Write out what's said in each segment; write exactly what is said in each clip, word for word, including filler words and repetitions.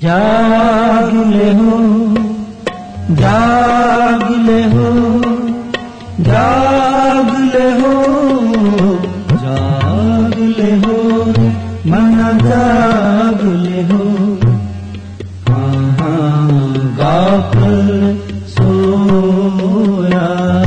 जाग ले हो, जाग ले हो, जाग ले हो, जाग ले हो, मन जाग ले हो। हाँ हाँ गाफिल सोया,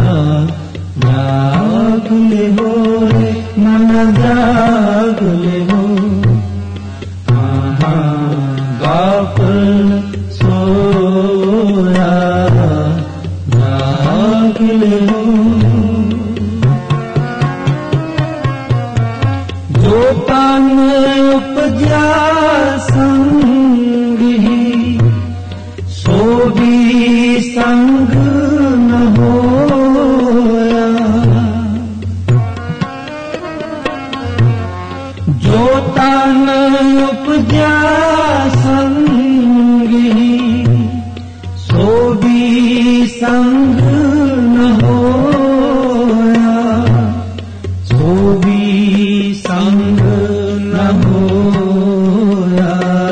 जाग ले हो, मन जाग ले हो। हाँ हाँ गाफिल सोया, जाग ले हो। जो तन उपजा संग ही, सो भी संग न होया। जो तन उपजा संग ही, सो भी संग न होया। सो भी संग न होया,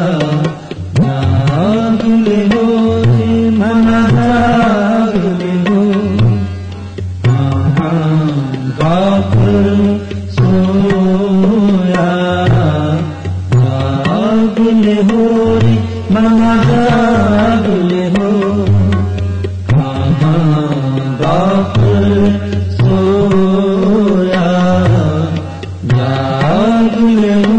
जाग ले हो मन जाग ले हो। हाँ हाँ गाफिल सोया, जाग ले हो मन जाग ले हो। हाँ हाँ गाफिल सोया, जाग ले हो।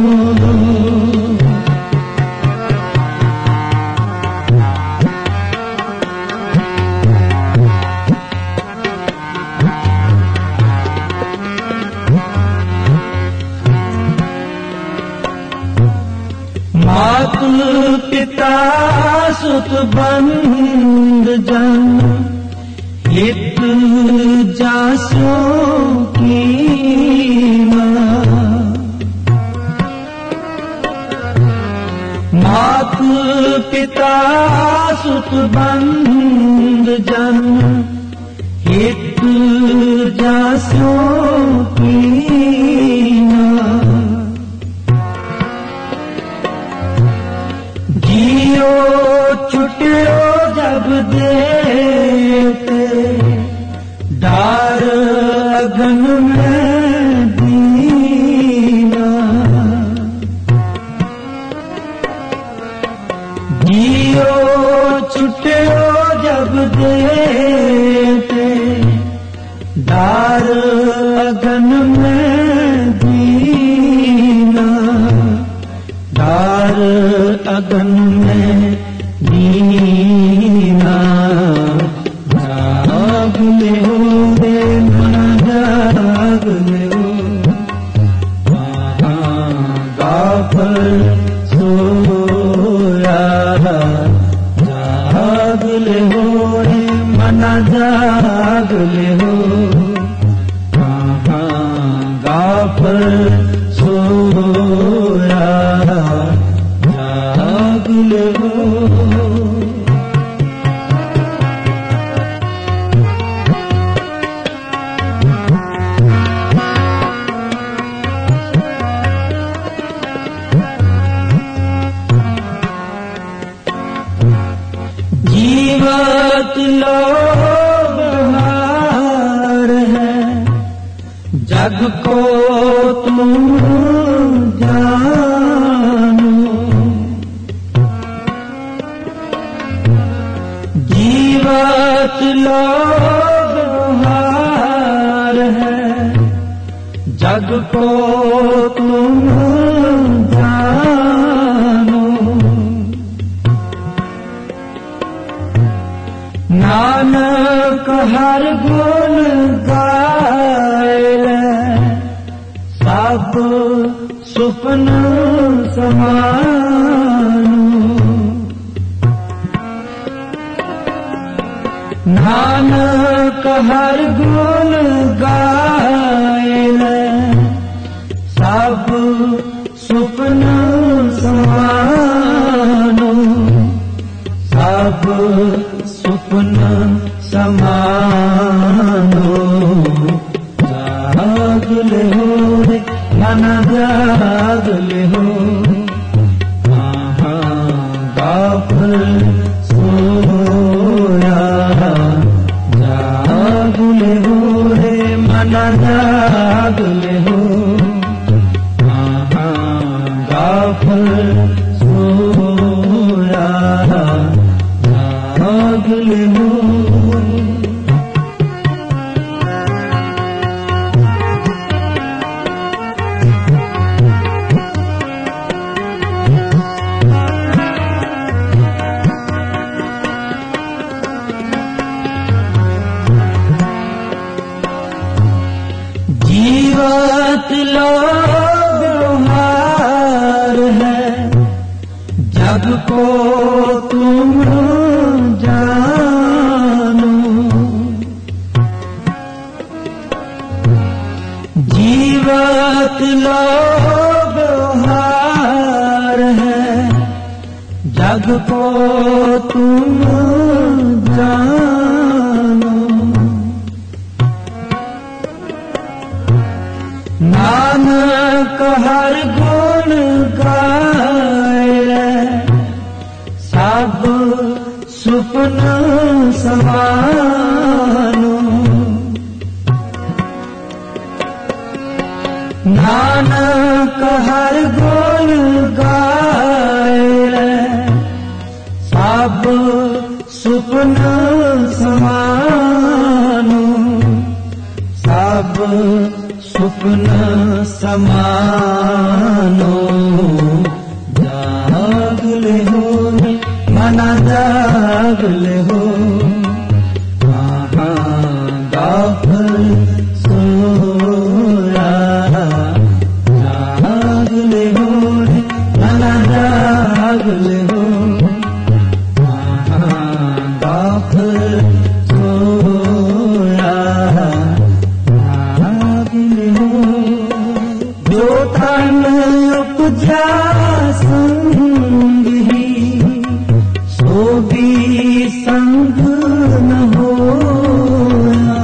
मात पिता सुत बंद जन, हित जासों की मात पिता सुत बंद जन, हित जासों की। जियो छुटियो जब देते, डार अगन में दीना। जियो छुटियो जब देते, डार अगन में दीना। डार अगन में दीना, जाग ले हो रे मन जाग ले हो। हाँ गाफिल सोया, जाग ले हो रे मन जाग ले हो। हाँ हाँ गाफिल सोया, जाग ले हो। जीवत लोग हार है, जग को तुम जानो। जीवत लोग हार है, जग को तुम जानो। नानक हर गुण गाए, सब सुपन समानो। नानक हर गुण गाए, सब सुपन समानो। सब सुपन समानो, जाग ले हो रे मन जाग ले हो। हाँ हाँ जग को तुम जानो, जीवत लोग हार है, जग को तुम जानो। नानक हर गुण गाए, सब सुपन समानो। नानक हर गुण गाए, सब सुपन समानो, सब सुपन समानो। जाग ले हो मना जाग ले हो, कहाँ गाफल सोया। जाग ले हो मना जाग ले हो, कहाँ गाफल सोया। जाग ले हो जो तन उपजा संग ही, सो भी संग न होया।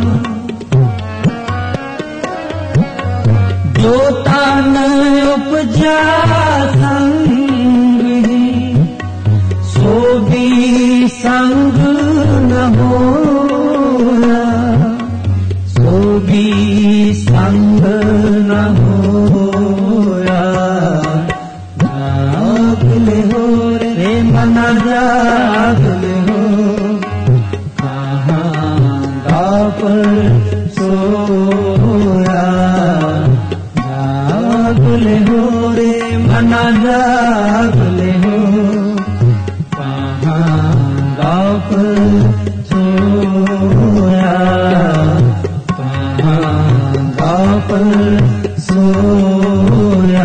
जो तन उपजा संग ही, सो भी संग न होया। सो भी संग न होया। जाग ले हो रे मना जाग ले हो, कहाँ गाफल सोया। जाग ले हो रे मना जाग ले हो, कहाँ गाफल सोया। कहाँ गाफल सोया।